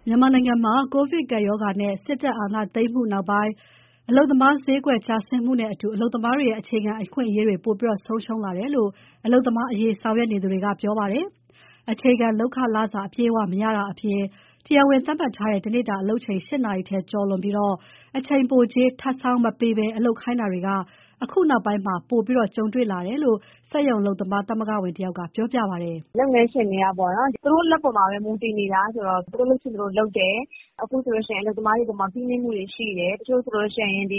မြန်မာနိုင်ငံမှာ ကိုဗစ်ကပ်ရောဂါနဲ့ စစ်တပ်အာဏာသိမ်းမှုနောက်ပိုင်း အလုပ်သမားဈေးကွက်ကျဆင်းမှုနဲ့အတူ အလုပ်သမားတွေရဲ့ အခြေခံအခွင့်အရေးတွေ ပိုပြီးဆုံးရှုံးလာတယ်လို့ အလုပ်သမားအရေးဆောင်ရွက်နေသူတွေက ပြောပါတယ်။ အခြေခံလုပ်ခလစာ အပြည့်အဝမရတာအပြင် တရားဝင်သတ်မှတ်ထားတဲ့ တနေ့တာအလုပ်ချိန် ၈ နာရီထက်ကျော်လွန်ပြီး အချိန်ပိုကြေးထပ်ဆောင်းမပေးဘဲ အလုပ်ခိုင်းတာတွေက အခုနောက်ပိုင်းမှာ ပိုကြုံတွေ့လာတယ်လို့ စက်ရုံအလုပ်သမားသမဂ္ဂဝင်တယောက်က ပြောပြပါတယ်။ "လုပ်ငန်းရှင်တွေကပေါ့နော် သူတို့လက်ပေါ်မှာပဲမူတည်နေတာဆိုတော့ သူတို့လုပ်ချင်သလိုလုပ်တယ်။ အခုဆိုလို့ရှိရင် အလုပ်သမားတွေအပေါ်မှာဖိနှိပ်မှုတွေရှိတယ်။ တချို့ဆိုလို့ရှိရင်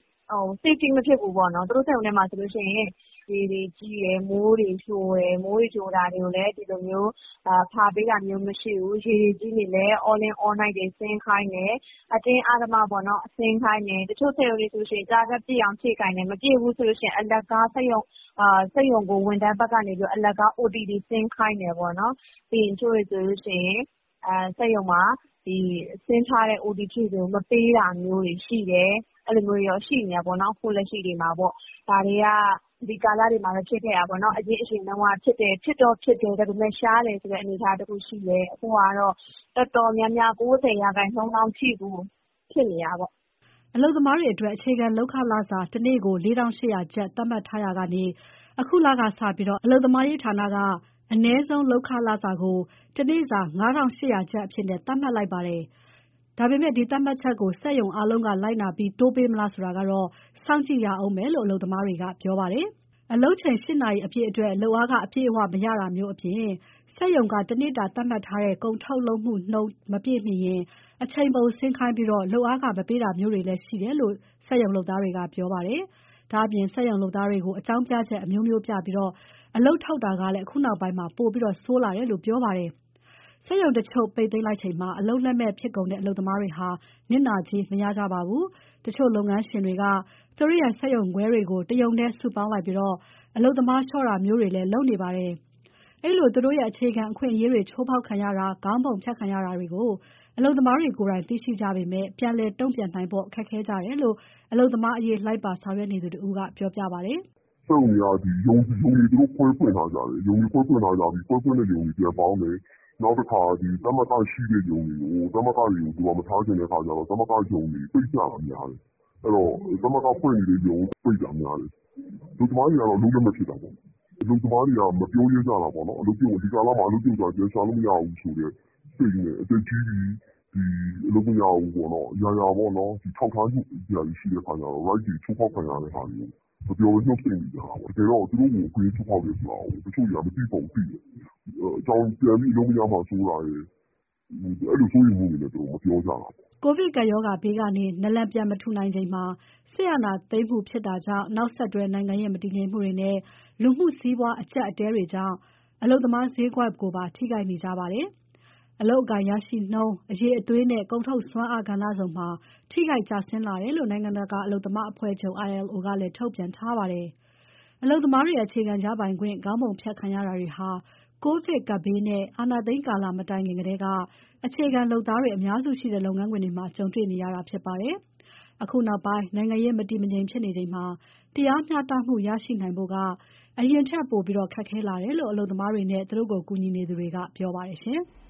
safety မဖြစ်ဘူးပေါ့နော်။ သူတို့စက်ရုံထဲမှာဆိုလို့ရှိရင်ရေတွေကြီးတယ်။ မိုးတွေလျှိုတယ်။ မိုးတွေလျှိုတာတွေကိုလည်းဒီလိုမျိုးဖာပေးတာမျိုးမရှိဘူး။ ရေတွေကြီးနေလည်း all in all night တွေဆင်းခိုင်းတယ်။ အတင်းအဓမ္မပေါ့နော်ဆင်းခိုင်းတယ်။ တချို့စက်ရုံတွေဆိုလို့ရှိရင် target ပြည့်အောင်ဖြည့်ခိုင်းတယ်။ မပြည့်ဘူးဆိုလို့ရှိရင် အလကားစက်ရုံကိုဝန်ထမ်းဘက်ကနေပြီးတော့အလကား OT တွေဆင်းခိုင်းတယ်ပေါ့နော်။ ပြီးရင်တချို့တွေဆိုလို့ရှိရင်စက်ရုံမှာဆင်းထားတဲ့ OT ဖြည့်တွေကိုမပေးတာမျိုးတွေရှိတယ်။ အဲ့လိုမျိုးတွေရောရှိနေတာပေါ့နော်အခုလက်ရှိတွေမှာပေါ့။ ဒါတွေကဒီကာလတွေမှာပဲဖြစ်ခဲ့တာပေါ့နော်။ အရင်တုန်းကဖြစ်တယ်။ ဖြစ်တော့ဖြစ်တယ်ဒါပေမဲ့ရှားတယ်ဆိုတဲ့အနေအထားတစ်ခုရှိတယ်။ အခုကတော့တော်တော်များများ 90% လောက်ထိကိုဖြစ်နေတာပေါ့။ " အလုပ်သမားတွေအတွက် အခြေခံလုပ်ခလစာ တနေ့ကို ၄,၈၀၀ ကျပ်သတ်မှတ်ထားရာကနေ အခုလကစပြီး အလုပ်သမားရေးဌာနက အနည်းဆုံးလုပ်ခလစာကို တနေ့စာ ၅,၈၀၀ ကျပ်အဖြစ်သတ်မှတ်လိုက်ပါတယ်။ ဒါပေမဲ့ ဒီသတ်မှတ်ချက်ကို စက်ရုံအားလုံးကလိုက်နာပြီး တိုးပေးမလားဆိုတာကတော့ စောင့်ကြည့်ရဦးမယ်လို့ အလုပ်သမားတွေက ပြောပါတယ်။ အလုပ်ချိန် ၈ နာရီအပြည့်အတွက် လုပ်အားခအပြည့်အဝမရတာမျိုးအပြင် စက်ရုံက တနေ့တာသတ်မှတ်ထားတဲ့ ကုန်ထုတ်လုပ်မှုနှုန်းမပြည့်မီရင် အချိန်ပိုဆင်းခိုင်းပြီး လုပ်အားခမပေးတာမျိုးတွေလည်းရှိတယ်လို့ စက်ရုံလုပ်သားတွေက ပြောပါတယ်။ ဒါ့အပြင် စက်ရုံလုပ်သားတွေကို အကြောင်းပြချက်အမျိုးမျိုးပြပြီး အလုပ်ထုတ်တာကလည်း အခုနောက်ပိုင်းမှာ ပိုဆိုးလာတယ်လို့ ပြောပါတယ်။ စက်ရုံတချို့ပိတ်သိမ်းလိုက်ချိန်မှာ အလုပ်လက်မဲ့ဖြစ်ကုန်တဲ့ အလုပ်သမားတွေဟာ နစ်နာကြေးမရကြပါဘူး။ တချို့လုပ်ငန်းရှင်တွေက သူတို့ရဲ့စက်ရုံခွဲတွေကို တရုံတည်းစုပေါင်းလိုက်ပြီး အလုပ်သမားလျှော့တာမျိုးတွေလည်းလုပ်နေပါတယ်။ အဲဒီလိုသူတို့ရဲ့ အခြေခံအခွင့်အရေးတွေ ချိုးဖောက်ခံရတာ၊ ခေါင်းပုံဖြတ်ခံရတာတွေကို အလုပ်သမားတွေကိုယ်တိုင်သိရှိကြပေမဲ့ ပြန်လည်တုံ့ပြန်နိုင်ဖို့ခက်ခဲကြတယ်လို့ အလုပ်သမားအရေးလိုက်ပါဆောင်ရွက်နေသူတဦးကပြောပြပါတယ်။ "စက်ရုံတွေကရုံတွေသူတို့ခွဲဖွင့်ထားကြတယ်။ ရုံတွေခွဲဖွင့်ထားကြပြီးခွဲဖွင့်တဲ့ရုံတွေပြန်ပေါင်းတယ်။နောက်တစ်ခါသမဂ္ဂရှိတဲ့ရုံတွေကိုသမဂ္ဂတွေကိုမထားချင်တဲ့အခါကျတော့သမဂ္ဂရုံတွေပိတ်ကြတာများတယ်။အဲ့တော့သမဂ္ဂဖွင့်နေတဲ့ရုံကိုပိတ်တာများတယ်။အလုပ်သမားတွေကတော့အလုပ်လက်မဲ့ဖြစ်တာပေါ့။အလုပ်သမားတွေကမပြောရဲကြတာပေါ့နော်။ဒီကာလမှာအလုပ်ပြုတ်သွားပြန်ရှာလို့မရဘူးဆိုတဲ့စိတ်နဲ့အသက်ကြီးပြီအလုပ်မရဘူးပေါ့နော်။ရာရာပေါ့နော်ထောက်ထားမှုစရာတွေရှိတဲ့အခါကျတော့ right တွေချိုးဖောက်ခံရတဲ့ဟာတွေကိုမပြောဘဲနှုတ်ဆိတ်နေကြတာပေါ့။တကယ်တော့သူတို့ကိုအခွင့်အရေးချိုးဖောက်တယ်ဆိုတာကိုတချို့တွေကမသိပုံသိတယ်။အကြောင်းပြန်ပြီးအလုပ်မရမှာစိုးတာရယ်အဲ့လိုစိုးရိမ်မှုတွေနဲ့သူတို့မပြောကြတာပေါ့။ " ကိုဗစ်ကပ်ရောဂါဘေးကနေ နာလန်ပြန်မထူနိုင်ချိန်မှာ စစ်အာဏာသိမ်းမှုဖြစ်တာကြောင့် နောက်ဆက်တွဲ နိုင်ငံရေးမတည်ငြိမ်မှုတွေနဲ့ လူမှုစီးပွားအကျပ်အတည်းတွေကြောင့် အလုပ်သမားဈေးကွက်ကိုပါ ထိခိုက်နေကြပါတယ်။ အလုပ်အကိုင်ရရှိနှုန်း၊ အရည်အသွေးနဲ့ ကုန်ထုတ်စွမ်းအားကဏ္ဍစုံမှာ ထိခိုက်ကျဆင်းလာတယ်လို့ နိုင်ငံတကာအလုပ်သမားအဖွဲ့ချုပ် ILO ကလည်းထုတ်ပြန်ထားပါတယ်။ အလုပ်သမားတွေရဲ့အခြေခံရပိုင်ခွင့် ခေါင်းပုံဖြတ်ခံရတာတွေဟာ ကိုဗစ်ကပ်ဘေးနဲ့ အာဏာသိမ်းကာလမတိုင်ခင်ကတည်းက အခြေခံလုပ်သားတွေအများစုရှိတဲ့ လုပ်ငန်းခွင်တွေမှာ ကြုံတွေ့နေရတာဖြစ်ပါတယ်။ အခုနောက်ပိုင်း နိုင်ငံရေးမတည်မငြိမ်ဖြစ်နေချိန်မှာ တရားမျှတမှုရရှိနိုင်ဖို့က အရင်ထက်ပိုခက်ခဲလာတယ်လို့ အလုပ်သမားတွေနဲ့ သူတို့ကိုကူညီနေသူတွေက ပြောပါတယ်ရှင်။